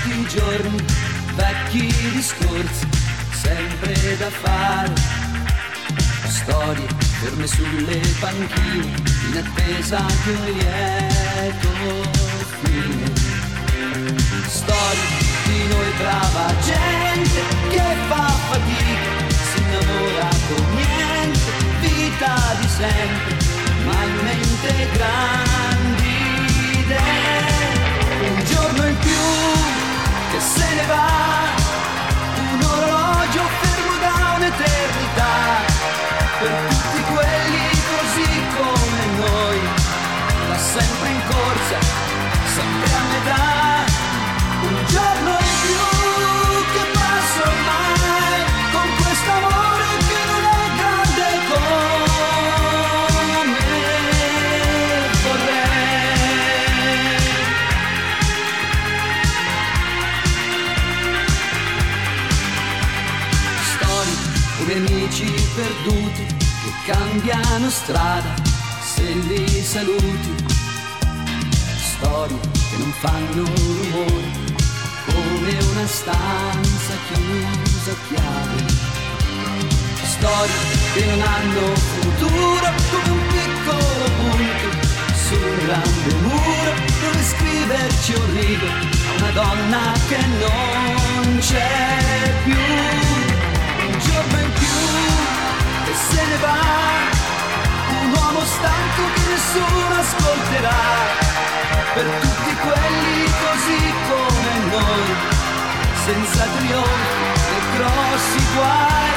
tutti i giorni, vecchi discorsi, sempre da fare, storie ferme sulle panchine, in attesa di un lieto fine. Storie di noi brava gente che fa fatica, si innamora con niente, vita di sempre, ma in mente grandi idee. Un giorno in più che se ne va, un orologio fermo da un'eternità, per tutti quelli così come noi, va sempre in corsa, sempre a metà. Un giorno in più che passa ormai, con quest'amore che non è grande come vorrei. Storie come amici perduti che cambiano strada se li saluti, storie che non fanno rumore come una stanza chiusa a chiave, storie che non hanno futuro come un piccolo punto su un grande muro dove scriverci un rigo a una donna che non c'è più. Un giorno in più che se ne va, un uomo stanco che nessuno ascolterà, per tutti quelli così come noi, senza trionfi e grossi guai.